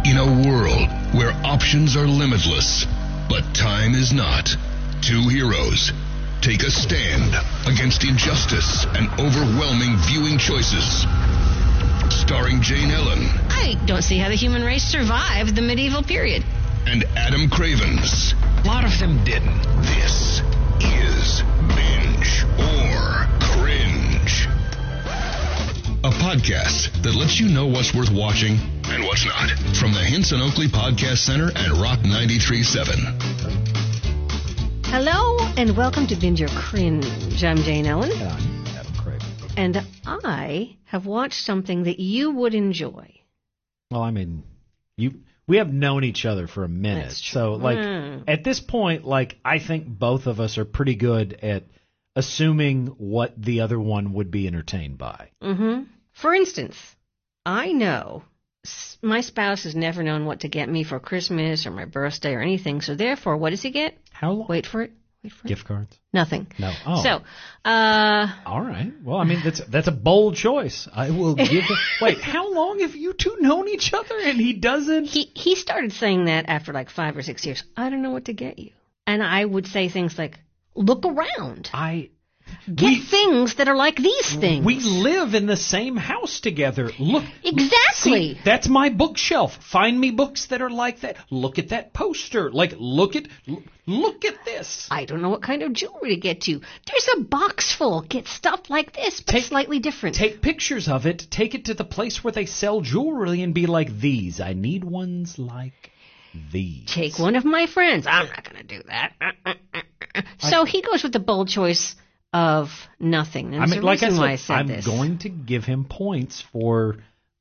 In a world where options are limitless, but time is not, two heroes take a stand against injustice and overwhelming viewing choices. Starring Jane Ellen. I don't see how the human race survived the medieval period. And Adam Cravens. A lot of them didn't. This is Binge or Cringe. A podcast that lets you know what's worth watching and what's not. From the Hinson Oakley Podcast Center and Rock 93.7. Hello, and welcome to Binge or Cringe. I'm Jane Ellen. And I'm Adam Cravens. And I have watched something that you would enjoy. Well, I mean, we have known each other for a minute. That's true. So, at this point, I think both of us are pretty good at assuming what the other one would be entertained by. Mm-hmm. For instance, I know my spouse has never known what to get me for Christmas or my birthday or anything, so therefore, what does he get? How long? Wait for it. Gift cards? Nothing. No. Oh. So, all right. Well, I mean, that's a bold choice. I will give it. Wait, how long have you two known each other and he doesn't? He started saying that after 5 or 6 years. I don't know what to get you. And I would say things like, look around. Get things that are like these things. We live in the same house together. Look. Exactly. See, that's my bookshelf. Find me books that are like that. Look at that poster. Look at this. I don't know what kind of jewelry to get you. There's a box full. Get stuff like this, but slightly different. Take pictures of it. Take it to the place where they sell jewelry and be like, these. I need ones like these. Take one of my friends. I'm not going to do that. So he goes with the bold choice of nothing. And I'm going to give him points for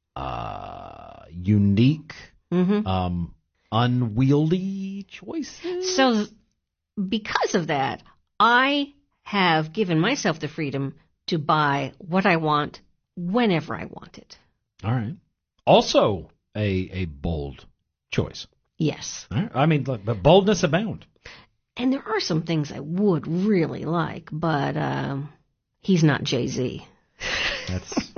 unique, unwieldy choices. So because of that, I have given myself the freedom to buy what I want whenever I want it. All right. Also a bold choice. Yes. All right. I mean, but boldness abound. And there are some things I would really like, but he's not Jay-Z. That's,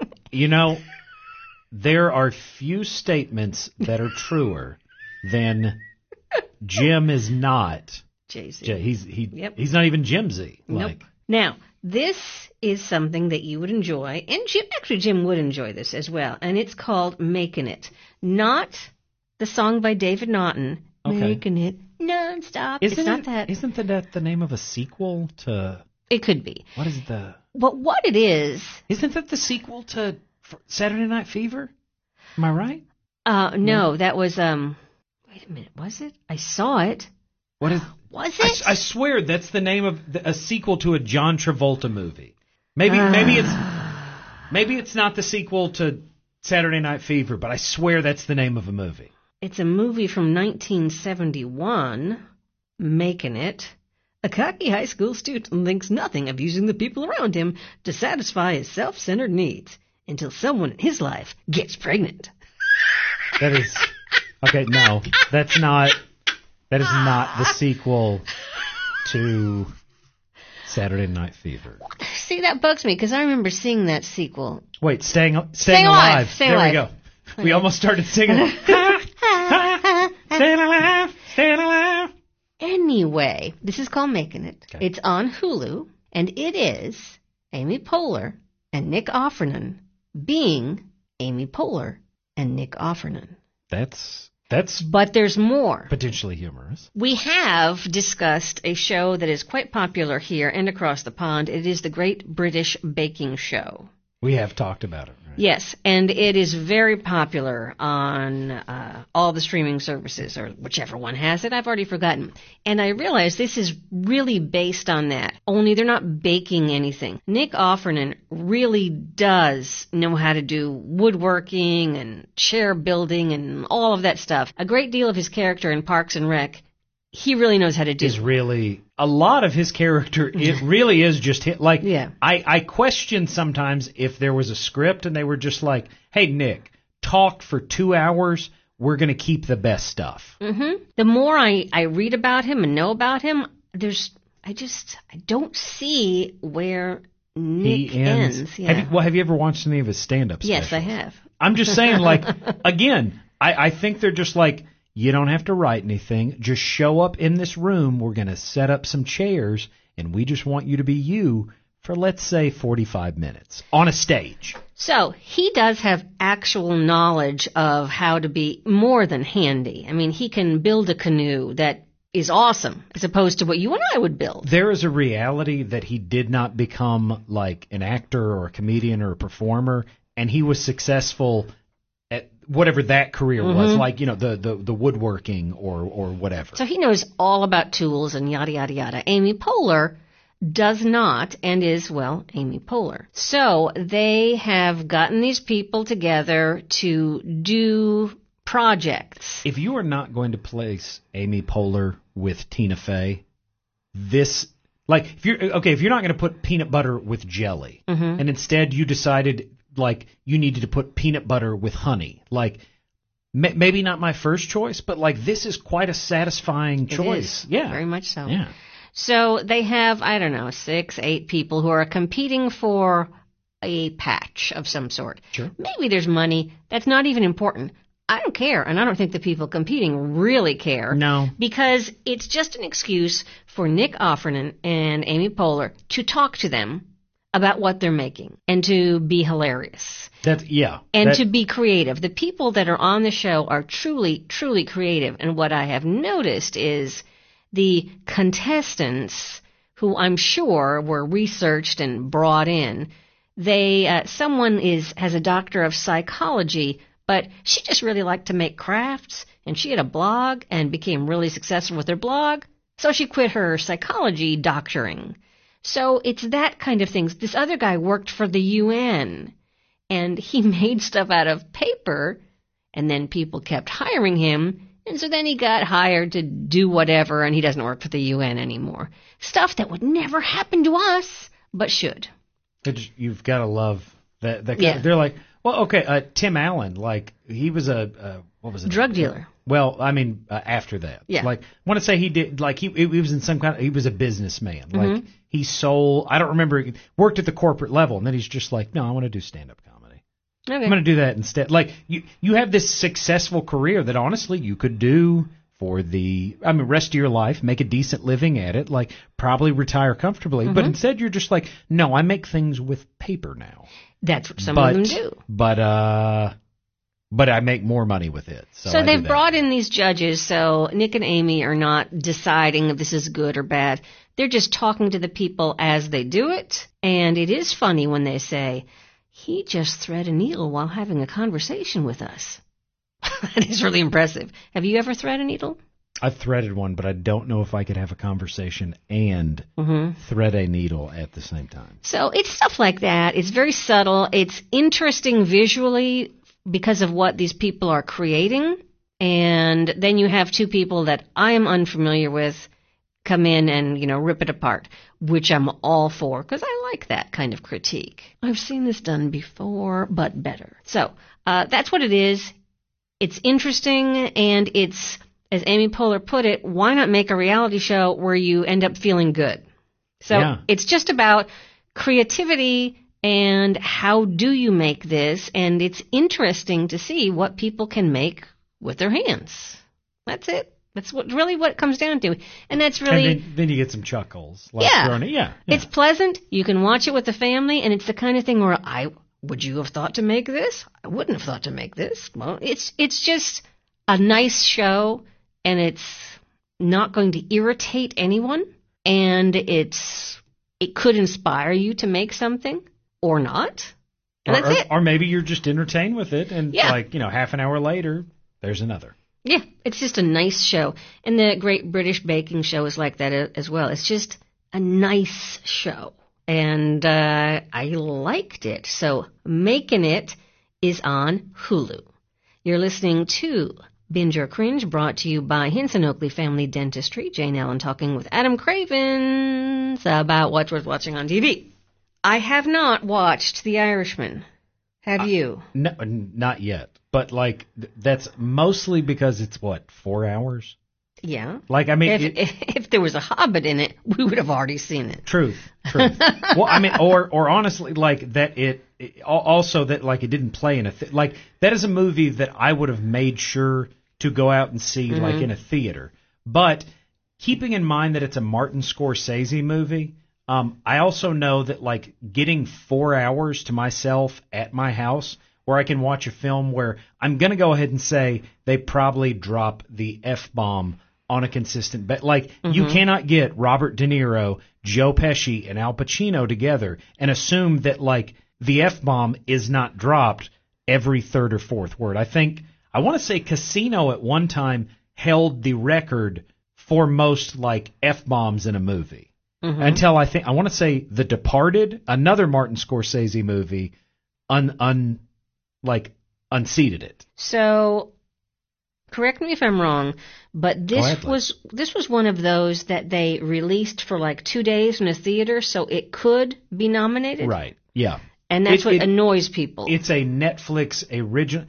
there are few statements that are truer than Jim is not Jay-Z. He's not even Jim Z. Nope. Now, this is something that you would enjoy, and Jim would enjoy this as well, and it's called Making It. Not the song by David Naughton, okay. Making It nonstop. It's not that. Isn't that the name of a sequel to... It could be. What is the... But what it is... Isn't that the sequel to Saturday Night Fever? Am I right? No, that was... Wait a minute, was it? I saw it. What is... Was it? I swear that's the name of a sequel to a John Travolta movie. Maybe it's not the sequel to Saturday Night Fever, but I swear that's the name of a movie. It's a movie from 1971, Making It. A cocky high school student thinks nothing of using the people around him to satisfy his self-centered needs until someone in his life gets pregnant. That is... Okay, no, that is not the sequel to Saturday Night Fever. See, that bugs me because I remember seeing that sequel. Wait, Staying Alive. Staying there Alive. we go. We almost started singing. Staying alive, staying alive. Anyway, this is called Making It. Okay. It's on Hulu, and it is Amy Poehler and Nick Offerman being Amy Poehler and Nick Offerman. That's But there's more. potentially humorous. We have discussed a show that is quite popular here and across the pond. It is the Great British Baking Show. We have talked about it, right? Yes, and it is very popular on all the streaming services, or whichever one has it. I've already forgotten. And I realize this is really based on that, only they're not baking anything. Nick Offerman really does know how to do woodworking and chair building and all of that stuff. A great deal of his character in Parks and Rec, he really knows how to do. Is really a lot of his character. It really is just like. Yeah. I question sometimes if there was a script and they were just like, "Hey Nick, talk for 2 hours. We're going to keep the best stuff." Mm-hmm. The more I read about him and know about him, I don't see where Nick ends. Yeah. Have you ever watched any of his stand-up specials? Yes, I have. I'm just saying, again, I think they're just like, you don't have to write anything. Just show up in this room. We're going to set up some chairs, and we just want you to be you for, let's say, 45 minutes on a stage. So he does have actual knowledge of how to be more than handy. I mean, he can build a canoe that is awesome as opposed to what you and I would build. There is a reality that he did not become like an actor or a comedian or a performer, and he was successful at whatever that career was, like, you know, the woodworking or whatever. So he knows all about tools and yada, yada, yada. Amy Poehler does not, and is, well, Amy Poehler. So they have gotten these people together to do projects. If you are not going to place Amy Poehler with Tina Fey, if you're not going to put peanut butter with jelly, and instead you decided, like, you needed to put peanut butter with honey, like, maybe not my first choice, but, like, this is quite a satisfying choice. Yeah. Very much so. Yeah. So they have, 6, 8 people who are competing for a patch of some sort. Sure. Maybe there's money. That's not even important. I don't care, and I don't think the people competing really care. No. Because it's just an excuse for Nick Offerman and Amy Poehler to talk to them about what they're making and to be hilarious. And to be creative. The people that are on the show are truly, truly creative. And what I have noticed is the contestants, who I'm sure were researched and brought in, someone has a doctor of psychology, but she just really liked to make crafts, and she had a blog and became really successful with her blog, so she quit her psychology doctoring. So it's that kind of thing. This other guy worked for the UN, and he made stuff out of paper, and then people kept hiring him, and so then he got hired to do whatever, and he doesn't work for the UN anymore. Stuff that would never happen to us, but should. You've got to love that. Yeah. They're like, well, okay, Tim Allen, like, he was what was it? Drug dealer. Well, I mean, after that. Yeah. Like, I want to say he did, like, he was in some he was a businessman. Like, he sold, I don't remember, worked at the corporate level, and then he's just like, no, I want to do stand-up comedy. Okay. I'm going to do that instead. Like, you have this successful career that, honestly, you could do for rest of your life, make a decent living at it, like, probably retire comfortably. But instead, you're just like, no, I make things with paper now. That's what some of them do. But I make more money with it. So they've brought in these judges, so Nick and Amy are not deciding if this is good or bad. They're just talking to the people as they do it. And it is funny when they say, he just thread a needle while having a conversation with us. That is really impressive. Have you ever thread a needle? I've threaded one, but I don't know if I could have a conversation and thread a needle at the same time. So it's stuff like that. It's very subtle. It's interesting visually because of what these people are creating. And then you have two people that I am unfamiliar with come in and, rip it apart, which I'm all for because I like that kind of critique. I've seen this done before, but better. So that's what it is. It's interesting, and it's, as Amy Poehler put it, why not make a reality show where you end up feeling good? So It's just about creativity and how do you make this, and it's interesting to see what people can make with their hands. That's it. That's what it comes down to. And that's really... And then you get some chuckles. Like Yeah. It's pleasant. You can watch it with the family, and it's the kind of thing where would you have thought to make this? I wouldn't have thought to make this. Well, it's just a nice show, and it's not going to irritate anyone, and it could inspire you to make something or not. And that's it. Or maybe you're just entertained with it, and half an hour later, there's another. Yeah, it's just a nice show. And the Great British Baking Show is like that as well. It's just a nice show. And I liked it. So Making It is on Hulu. You're listening to Binge or Cringe, brought to you by Hinson Oakley Family Dentistry. Jane Allen talking with Adam Cravens about what's worth watching on TV. I have not watched The Irishman. Have you? No, not yet. But, that's mostly because it's, 4 hours? Yeah. Like, I mean, if there was a Hobbit in it, we would have already seen it. Truth. Well, I mean, or honestly, like that also that like it didn't play in like that is a movie that I would have made sure to go out and see like in a theater. But keeping in mind that it's a Martin Scorsese movie, I also know that like getting 4 hours to myself at my house where I can watch a film where I'm going to go ahead and say they probably drop the F-bomb on a consistent bet. Like, you cannot get Robert De Niro, Joe Pesci, and Al Pacino together and assume that, like, the F-bomb is not dropped every third or fourth word. I want to say Casino at one time held the record for most, like, F-bombs in a movie. Until I want to say The Departed, another Martin Scorsese movie, unseated it. So, correct me if I'm wrong, but this was one of those that they released for like 2 days in a theater, so it could be nominated. Right. Yeah. And that's what annoys people. It's a Netflix original.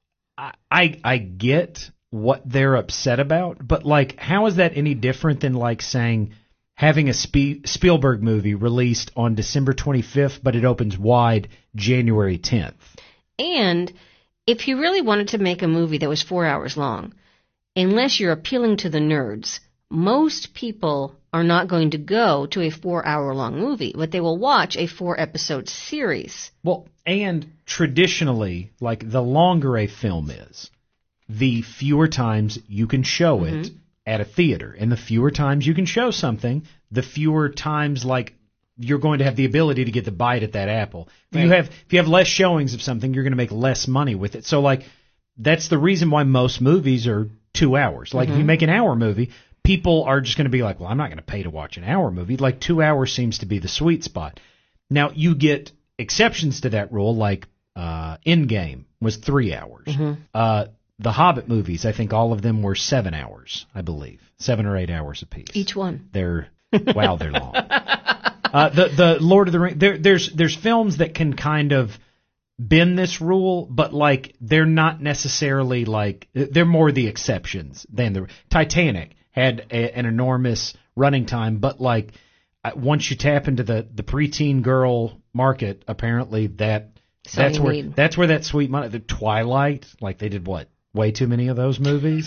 I get what they're upset about, but like, how is that any different than like saying having a Spielberg movie released on December 25th, but it opens wide January 10th? And if you really wanted to make a movie that was 4 hours long, unless you're appealing to the nerds, most people are not going to go to a 4 hour long movie, but they will watch a 4-episode series. Well, and traditionally, like the longer a film is, the fewer times you can show it at a theater. And the fewer times you can show something, the fewer times like you're going to have the ability to get the bite at that apple. If you have less showings of something, you're going to make less money with it. So like that's the reason why most movies are 2 hours. Like if you make an hour movie, people are just going to be like, well, I'm not going to pay to watch an hour movie. Like 2 hours seems to be the sweet spot. Now you get exceptions to that rule, like Endgame was 3 hours. The Hobbit movies, I think all of them were 7 hours, I believe. 7 or 8 hours apiece. Each one. They're long. The Lord of the Rings, there's films that can kind of bend this rule, but like they're not necessarily like, they're more the exceptions than the Titanic had an enormous running time, but like once you tap into the preteen girl market, apparently that's where that sweet money. The Twilight, like they did what? Way too many of those movies.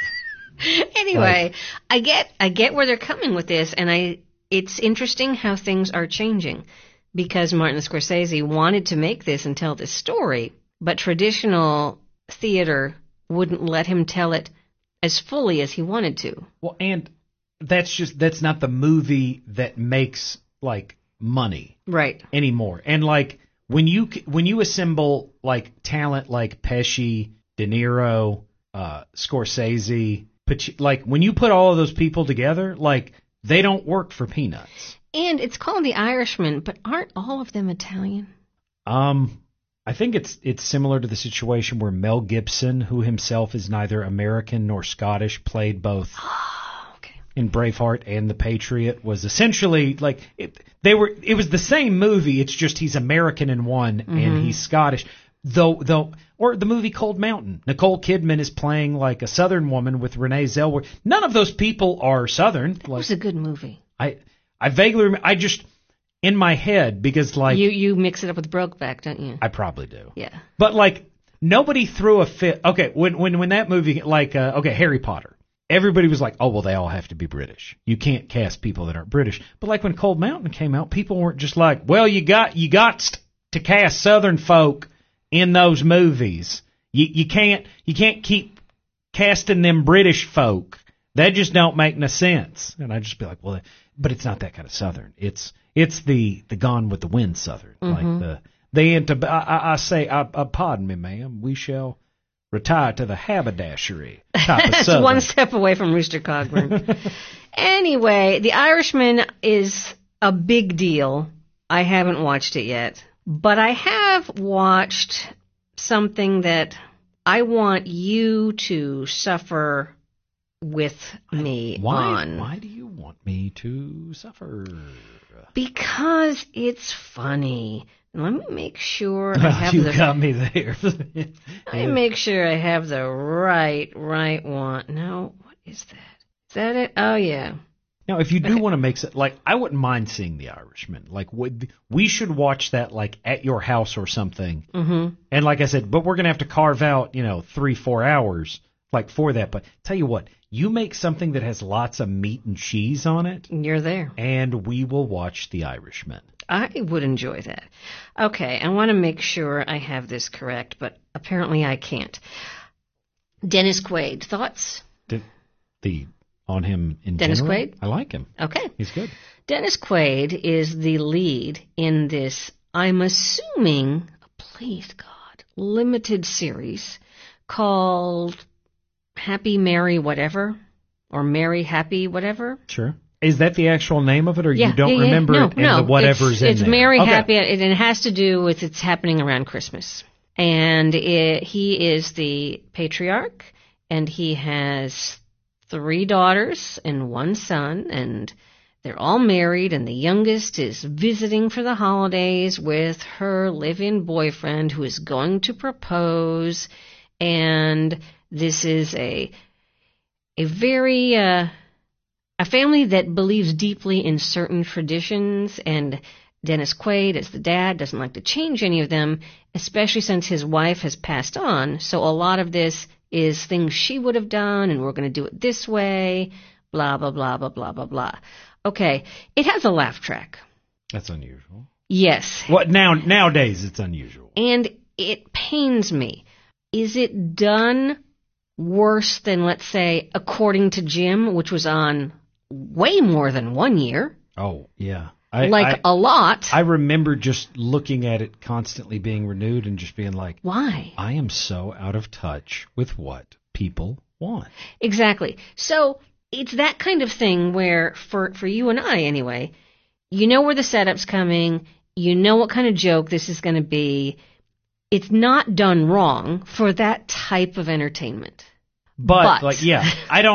Anyway, I get where they're coming with this, and it's interesting how things are changing because Martin Scorsese wanted to make this and tell this story, but traditional theater wouldn't let him tell it as fully as he wanted to. Well, and that's not the movie that makes like money right anymore. And like when you assemble like talent like Pesci, De Niro, Scorsese, like when you put all of those people together, like they don't work for peanuts. And it's called The Irishman, but aren't all of them Italian? I think it's similar to the situation where Mel Gibson, who himself is neither American nor Scottish, played both in Braveheart and The Patriot, was essentially like it was the same movie, it's just he's American in one and he's Scottish. Though, or the movie Cold Mountain. Nicole Kidman is playing like a Southern woman with Renee Zellweger. None of those people are Southern. That was a good movie. I vaguely remember, I just, in my head, because like... You mix it up with Brokeback, don't you? I probably do. Yeah. But like, nobody threw a fit. Okay, when that movie, like, Harry Potter. Everybody was like, oh, well, they all have to be British. You can't cast people that aren't British. But like when Cold Mountain came out, people weren't just like, well, you got to cast Southern folk in those movies. You can't keep casting them British folk. That just don't make no sense. And I'd just be like, well, but it's not that kind of Southern. It's the Gone with the Wind Southern. Like I say, pardon me, ma'am, we shall retire to the haberdashery type of That's Southern. one step away from Rooster Cogburn. Anyway, The Irishman is a big deal. I haven't watched it yet. But I have watched something that I want you to suffer with me on. Why do you want me to suffer? Because it's funny. Let me make sure I have you got me there. Let me make sure I have the right one. No, what is that? Is that it? Oh, yeah. Now, if you do want to make it, like, I wouldn't mind seeing The Irishman. Like, we should watch that, like, at your house or something. Mm-hmm. And like I said, but we're going to have to carve out, 3-4 hours, like, for that. But tell you what, you make something that has lots of meat and cheese on it. You're there. And we will watch The Irishman. I would enjoy that. Okay, I want to make sure I have this correct, but apparently I can't. Dennis Quaid, thoughts? On him in Dennis general? Quaid? I like him. Okay. He's good. Dennis Quaid is the lead in this, I'm assuming, please God, limited series called Happy Mary Whatever, or Mary Happy Whatever. Sure. Is that the actual name of it, or Yeah, you don't yeah, remember no, it and no, the whatever's in it's there? Mary Okay. Happy, and it has to do with it's happening around Christmas. And he is the patriarch, and he has 3 daughters and 1 son, and they're all married, and the youngest is visiting for the holidays with her live-in boyfriend who is going to propose, and this is a very a family that believes deeply in certain traditions, and Dennis Quaid, as the dad, doesn't like to change any of them, especially since his wife has passed on. So a lot of this is things she would have done, and we're going to do it this way, blah, blah, blah, blah, blah, blah, blah. Okay, it has a laugh track. That's unusual. Yes. What nowadays it's unusual. And it pains me. Is it done worse than, let's say, According to Jim, which was on way more than 1 year? Oh, yeah. A lot. I remember just looking at it constantly being renewed and just being like, why? I am so out of touch with what people want. Exactly. So it's that kind of thing where, for you and I anyway, you know where the setup's coming, you know what kind of joke this is going to be. It's not done wrong for that type of entertainment. But like, yeah,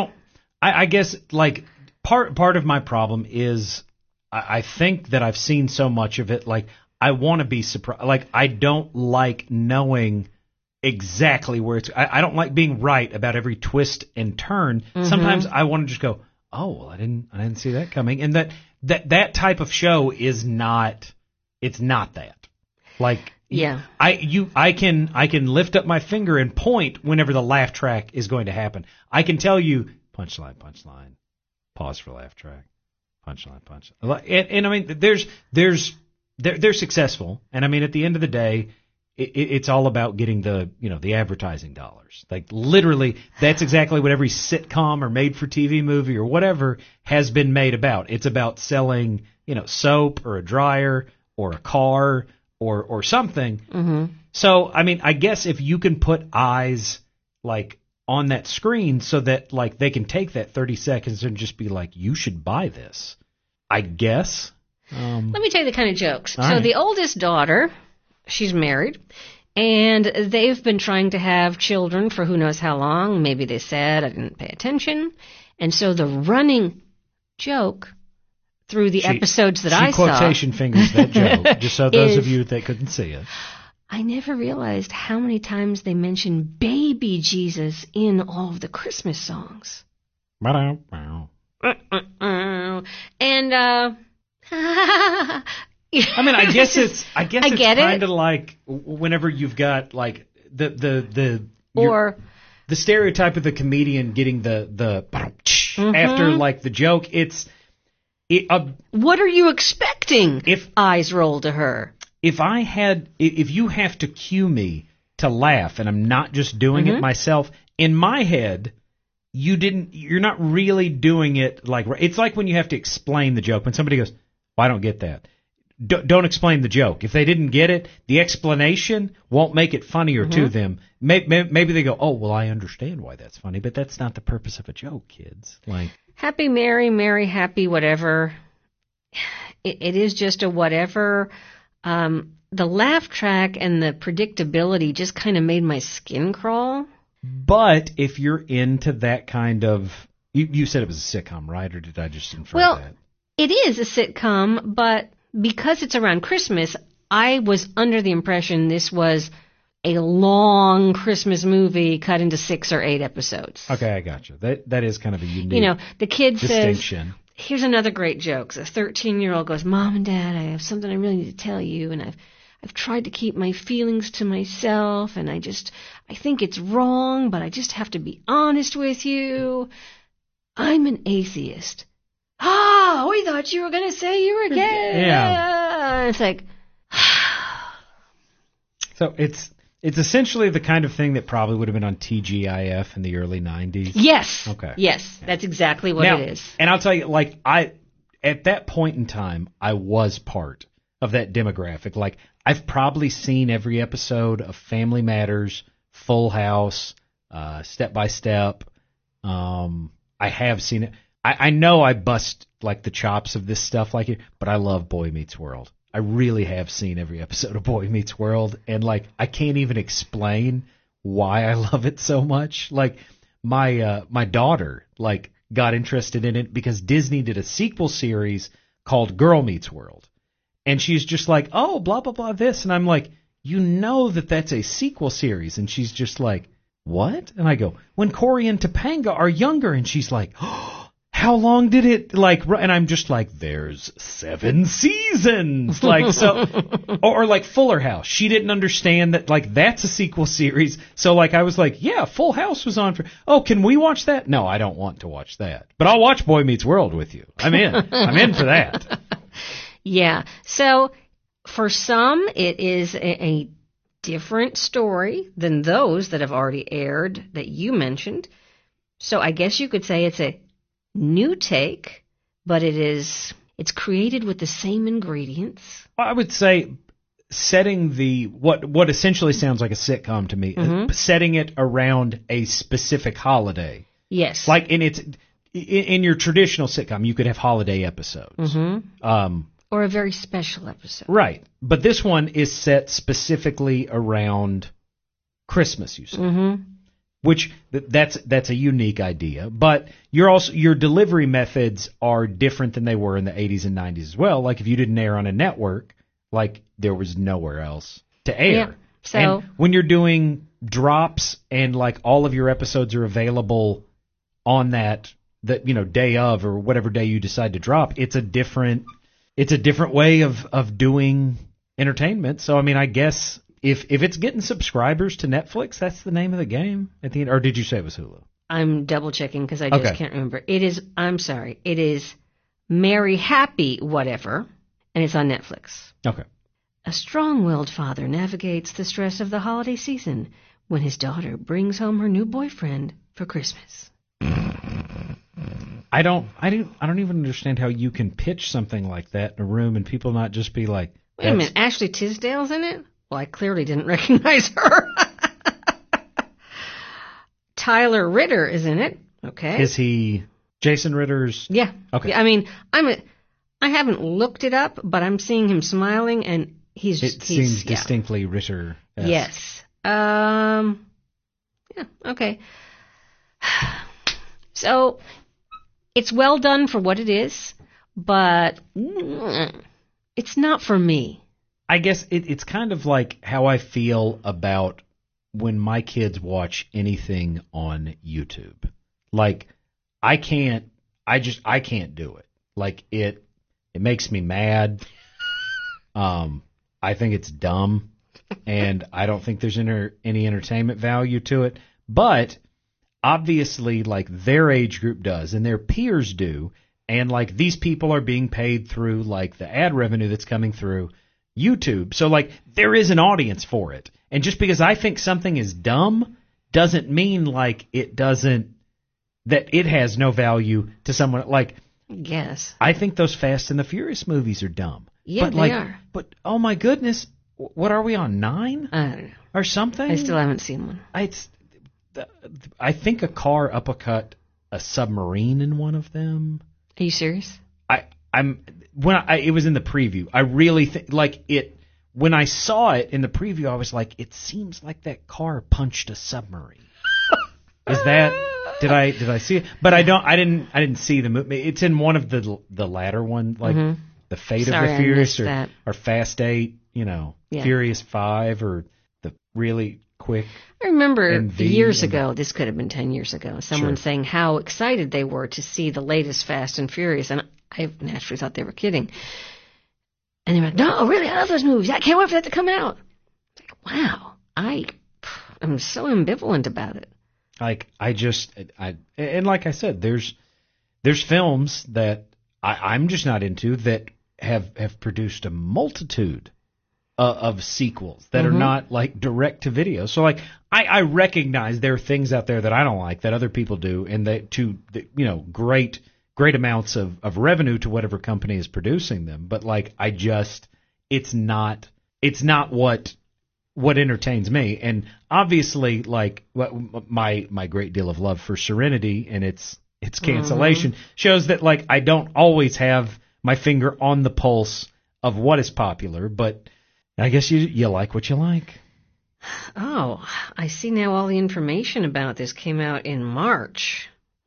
I guess, like, part of my problem is I think that I've seen so much of it, like, I want to be surprised. Like, I don't like knowing exactly where it's. I don't like being right about every twist and turn. Mm-hmm. Sometimes I want to just go, oh, well, I didn't see that coming. And that type of show is not. It's not that. Like, yeah, I can lift up my finger and point whenever the laugh track is going to happen. I can tell you punchline, pause for laugh track. Punchline. And I mean, they're successful. And I mean, at the end of the day, it's all about getting the advertising dollars. Like, literally, that's exactly what every sitcom or made-for-TV movie or whatever has been made about. It's about selling, soap or a dryer or a car or something. Mm-hmm. So, I mean, I guess if you can put eyes, like, on that screen so that, like, they can take that 30 seconds and just be like, you should buy this, I guess. Let me tell you the kind of jokes. So right. The oldest daughter, she's married, and they've been trying to have children for who knows how long. Maybe they said, I didn't pay attention. And so the running joke through the episodes that I saw. She quotation fingers that joke, just so those of you that couldn't see it. I never realized how many times they mention baby Jesus in all of the Christmas songs. And, I mean, I guess it's kind of like whenever you've got, like, the stereotype of the comedian getting the mm-hmm. after, like, the joke. What are you expecting? If eyes roll to her. If you have to cue me to laugh and I'm not just doing mm-hmm. it myself, in my head, you're not really doing it like, it's like when you have to explain the joke. When somebody goes, well, I don't get that. Don't explain the joke. If they didn't get it, the explanation won't make it funnier mm-hmm. to them. Maybe they go, oh, well, I understand why that's funny, but that's not the purpose of a joke, kids. Like, Happy Mary, happy whatever. It is just a whatever. The laugh track and the predictability just kind of made my skin crawl. But if you're into that kind of, you said it was a sitcom, right? Or did I just infer that? Well, it is a sitcom, but because it's around Christmas, I was under the impression this was a long Christmas movie cut into 6 or 8 episodes. Okay, I got you. That is kind of a unique You know, the kid says, distinction. here's another great joke. A 13-year-old goes, Mom and Dad, I have something I really need to tell you, and I've tried to keep my feelings to myself, and I think it's wrong, but I just have to be honest with you. I'm an atheist. Ah, we thought you were going to say you were gay. Yeah. It's like... So it's essentially the kind of thing that probably would have been on TGIF in the early 90s. Yes. Okay. Yes, that's exactly what Now, it is. And I'll tell you, like, at that point in time, I was part of that demographic. Like, I've probably seen every episode of Family Matters, Full House, Step by Step. I have seen it. I know I bust, like, the chops of this stuff like it, but I love Boy Meets World. I really have seen every episode of Boy Meets World, and, like, I can't even explain why I love it so much. Like, my daughter, like, got interested in it because Disney did a sequel series called Girl Meets World. And she's just like, oh, blah, blah, blah, this. And I'm like, you know that's a sequel series. And she's just like, what? And I go, when Corey and Topanga are younger. And she's like, oh, how long did it, like, and I'm just like, there's 7 seasons. Like, so, or like Fuller House. She didn't understand that, like, that's a sequel series. So, like, I was like, yeah, Full House was on for, oh, can we watch that? No, I don't want to watch that. But I'll watch Boy Meets World with you. I'm in. I'm in for that. Yeah. So, for some, it is a different story than those that have already aired that you mentioned. So, I guess you could say it's a new take, but it's created with the same ingredients. I would say setting the what essentially sounds like a sitcom to me, setting it around a specific holiday. Yes. Like in your traditional sitcom, you could have holiday episodes. Or a very special episode. Right. But this one is set specifically around Christmas, you said. Which that's a unique idea, but your delivery methods are different than they were in the 80s and 90s as well. Like if you didn't air on a network, like there was nowhere else to air. Yeah, so and when you're doing drops and like all of your episodes are available on that day of or whatever day you decide to drop, it's a different way of doing entertainment. So I mean, I guess If it's getting subscribers to Netflix, that's the name of the game at the end. Or did you say it was Hulu? I'm double checking because I just can't remember. It is Merry Happy Whatever, and it's on Netflix. Okay. A strong-willed father navigates the stress of the holiday season when his daughter brings home her new boyfriend for Christmas. I don't even understand how you can pitch something like that in a room and people not just be like, wait a minute, Ashley Tisdale's in it? Well, I clearly didn't recognize her. Tyler Ritter is in it. Okay. Is he Jason Ritter's? Yeah. Okay. Yeah, I mean, I haven't looked it up, but I'm seeing him smiling, and he's seems distinctly Ritter. Yes. Yeah. Okay. So it's well done for what it is, but it's not for me. I guess it's kind of like how I feel about when my kids watch anything on YouTube. Like, I can't do it. Like, it makes me mad. I think it's dumb, and I don't think there's any entertainment value to it. But obviously, like, their age group does, and their peers do, and like these people are being paid through like the ad revenue that's coming through YouTube. So, like, there is an audience for it. And just because I think something is dumb doesn't mean, like, that it has no value to someone. Like, yes. I think those Fast and the Furious movies are dumb. Yeah, but, like, they are. But, oh my goodness, what are we on, 9? I don't know. Or something? I still haven't seen one. I think a car uppercut a submarine in one of them. Are you serious? It was in the preview. I really think, like, it, when I saw it in the preview, I was like, it seems like that car punched a submarine. Did I see it? But I didn't see the movie. It's in one of the latter one, like the Fate of the Furious or Fast 8, Furious 5 or the really quick. I remember and years ago, this could have been 10 years ago, someone Sure. saying how excited they were to see the latest Fast and Furious, and I naturally thought they were kidding. And they were like, no, really, I love those movies. I can't wait for that to come out. Like, wow, I'm so ambivalent about it. Like, and like I said, there's films that I'm just not into that have produced a multitude of sequels that are not like direct to video. So like I recognize there are things out there that I don't like that other people do, and great amounts of revenue to whatever company is producing them. But like it's not what entertains me. And obviously, like my great deal of love for Serenity and its cancellation shows that like I don't always have my finger on the pulse of what is popular, but I guess you like what you like. Oh, I see now all the information about this came out in March.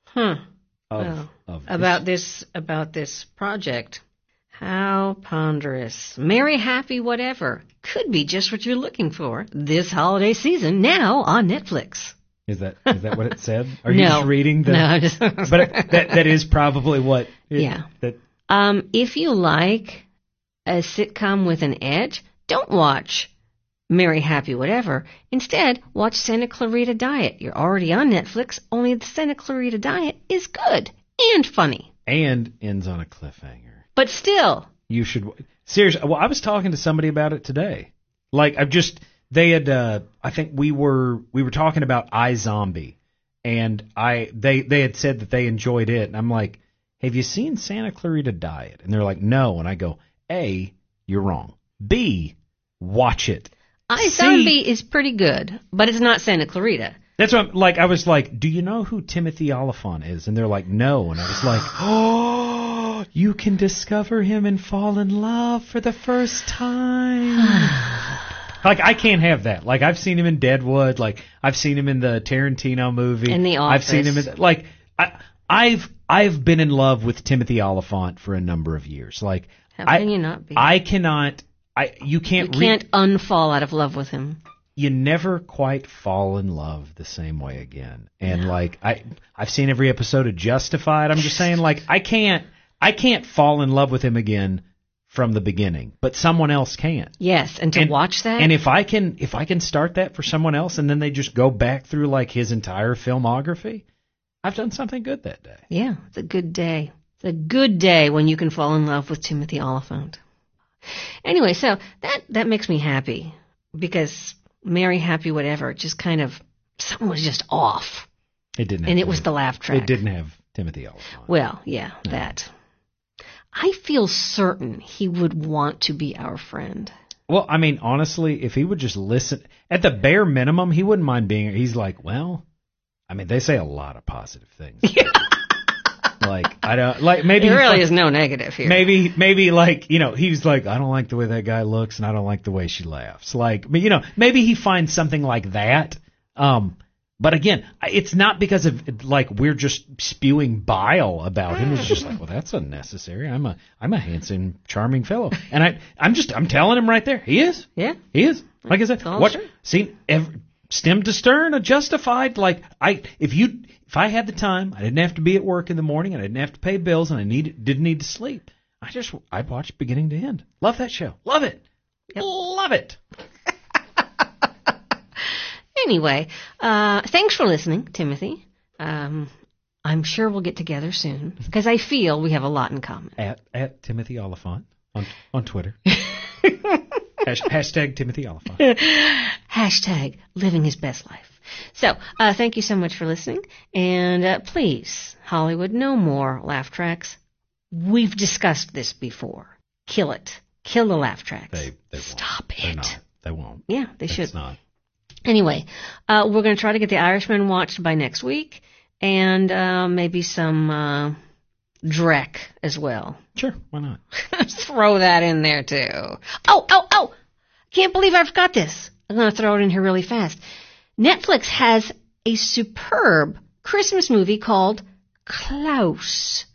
About this project. How ponderous. Merry, happy, whatever. Could be just what you're looking for this holiday season, now on Netflix. Is that what it said? Are you just reading the... No, I'm just... But that is probably what... If you like a sitcom with an edge, don't watch Merry, Happy, Whatever. Instead, watch Santa Clarita Diet. You're already on Netflix, only the Santa Clarita Diet is good and funny. And ends on a cliffhanger. But still. You should... Seriously, well, I was talking to somebody about it today. Like, they had, I think we were talking about iZombie, and they had said that they enjoyed it, and I'm like, have you seen Santa Clarita Diet? And they're like, no, and I go, A, you're wrong. B, watch it. iZombie is pretty good, but it's not Santa Clarita. That's what I was like, do you know who Timothy Olyphant is? And they're like, no, and I was like, oh, you can discover him and fall in love for the first time. Like, I can't have that. Like, I've seen him in Deadwood. Like, I've seen him in the Tarantino movie. In The Office. I've seen him in, like, I've been in love with Timothy Olyphant for a number of years. Like, how can you not be? I cannot. You can't unfall out of love with him. You never quite fall in love the same way again. And like, I've seen every episode of Justified. I'm just saying, like, I can't fall in love with him again from the beginning, but someone else can. Yes, and watch that. And if I can start that for someone else, and then they just go back through like his entire filmography, I've done something good that day. Yeah, it's a good day. It's a good day when you can fall in love with Timothy Olyphant. Anyway, so that makes me happy, because Merry, Happy, Whatever, just kind of, something was just off. It didn't. And it was the laugh track. It didn't have Timothy Olyphant. Well, yeah, no. That. I feel certain he would want to be our friend. Well, I mean, honestly, if he would just listen, at the bare minimum, he wouldn't mind being. He's like, well, I mean, they say a lot of positive things. Like, I don't, like, maybe there really is no negative here. Maybe like, you know, he's like, I don't like the way that guy looks, and I don't like the way she laughs. Like, but you know, maybe he finds something like that. But again, it's not because of like we're just spewing bile about him. It's just like, well, that's unnecessary. I'm a handsome, charming fellow, and I'm telling him right there, he is. Yeah, he is. Like I said, stem to stern, Justified. Like if I had the time, I didn't have to be at work in the morning, and I didn't have to pay bills, and I didn't need to sleep. I'd watch beginning to end. Love that show. Love it. Yep. Love it. Anyway, thanks for listening, Timothy. I'm sure we'll get together soon, because I feel we have a lot in common. At Timothy Olyphant on Twitter. Hashtag Timothy Olyphant. Hashtag living his best life. So, thank you so much for listening. And please, Hollywood, no more laugh tracks. We've discussed this before. Kill it. Kill the laugh tracks. They Stop won't. it. Not. They won't. Yeah, they should. It's not. Anyway, we're going to try to get The Irishman watched by next week, and maybe some Drek as well. Sure, why not? Throw that in there, too. Oh! Can't believe I forgot this. I'm going to throw it in here really fast. Netflix has a superb Christmas movie called Klaus.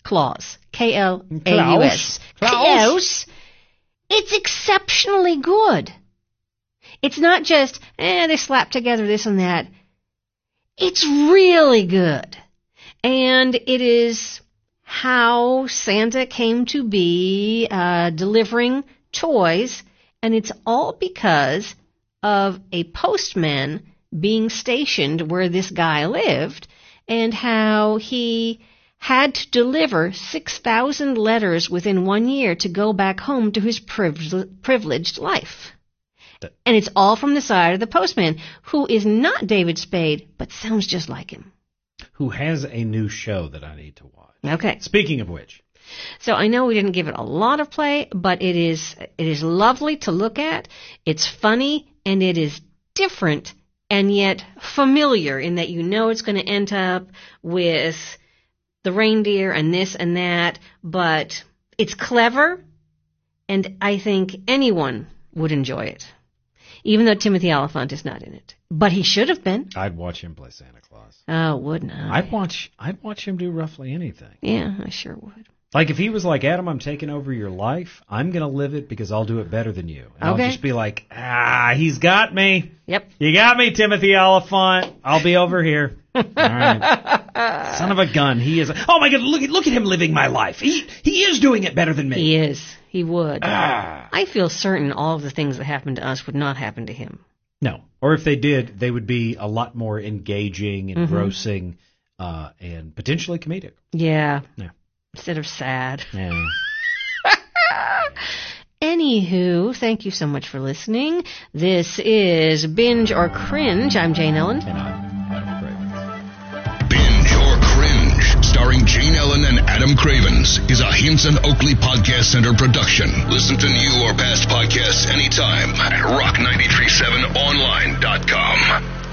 K-L-A-U-S. Klaus. It's exceptionally good. It's not just, they slapped together this and that. It's really good. And it is how Santa came to be delivering toys, and it's all because of a postman being stationed where this guy lived, and how he had to deliver 6,000 letters within 1 year to go back home to his privileged life. And it's all from the side of the postman, who is not David Spade, but sounds just like him. Who has a new show that I need to watch. Okay. Speaking of which. So I know we didn't give it a lot of play, but it is lovely to look at. It's funny, and it is different, and yet familiar in that you know it's going to end up with the reindeer and this and that, but it's clever, and I think anyone would enjoy it, even though Timothy Oliphant is not in it. But he should have been. I'd watch him play Santa Claus. Oh, wouldn't I? I'd watch him do roughly anything. Yeah, I sure would. Like if he was like, Adam, I'm taking over your life, I'm going to live it because I'll do it better than you. And Okay. I'll just be like, he's got me. Yep. You got me, Timothy Oliphant. I'll be over here. All right. Son of a gun. He is. Oh, my God. Look at him living my life. He is doing it better than me. He is. He would. I feel certain all of the things that happened to us would not happen to him. No. Or if they did, they would be a lot more engaging, engrossing, and potentially comedic. Yeah. Yeah. Instead of sad. Yeah. Anywho, thank you so much for listening. This is Binge or Cringe. I'm Jane Ellen. And I'm Adam Cravens. Binge or Cringe, starring Jane Ellen and Adam Cravens, is a Hinson Oakley Podcast Center production. Listen to new or past podcasts anytime at rock937online.com.